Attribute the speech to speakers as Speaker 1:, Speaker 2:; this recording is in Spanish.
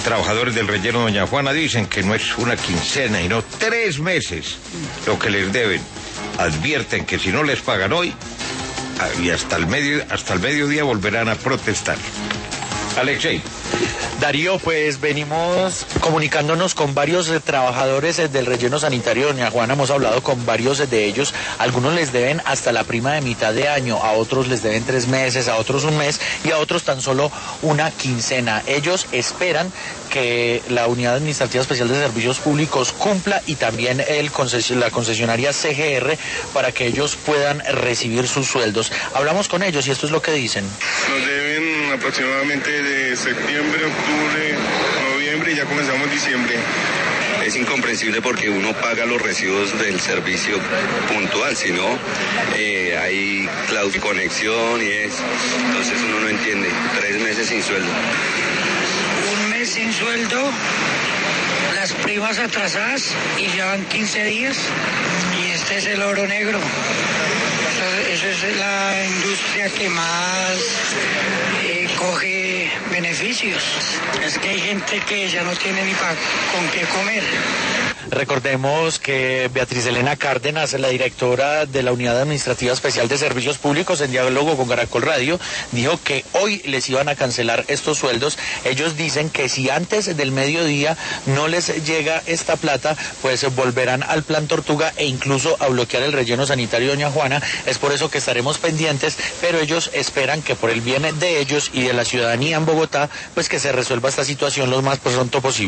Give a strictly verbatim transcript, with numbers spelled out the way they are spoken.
Speaker 1: trabajadores del relleno Doña Juana dicen que no es una quincena y no tres meses lo que les deben. Advierten que si no les pagan hoy y hasta el medio, hasta el mediodía volverán a protestar. Alexei.
Speaker 2: Darío, pues venimos comunicándonos con varios eh, trabajadores eh, del relleno sanitario Doña Juana, hemos hablado con varios eh, de ellos, algunos les deben hasta la prima de mitad de año, a otros les deben tres meses, a otros un mes y a otros tan solo una quincena. Ellos esperan que la Unidad Administrativa Especial de Servicios Públicos cumpla y también el concesion, la concesionaria C G R para que ellos puedan recibir sus sueldos. Hablamos con ellos y esto es lo que dicen.
Speaker 3: Nos deben aproximadamente de septiembre, octubre, noviembre y ya comenzamos diciembre.
Speaker 4: Es incomprensible porque uno paga los recibos del servicio puntual, si no eh, hay cloud conexión y eso. Entonces uno no entiende, tres meses sin sueldo.
Speaker 5: Un mes sin sueldo, las primas atrasadas y ya van quince días y este es el oro negro. Eso, eso es la industria que más eh, coge beneficios. Es que hay gente que ya no tiene ni pa con qué comer.
Speaker 2: Recordemos que Beatriz Elena Cárdenas, la directora de la Unidad Administrativa Especial de Servicios Públicos, en diálogo con Caracol Radio, dijo que hoy les iban a cancelar estos sueldos. Ellos dicen que si antes del mediodía no les llega esta plata, pues volverán al Plan Tortuga e incluso a bloquear el relleno sanitario Doña Juana. Es por eso que estaremos pendientes, pero ellos esperan que por el bien de ellos y de la ciudadanía en Bogotá, pues que se resuelva esta situación lo más pronto posible.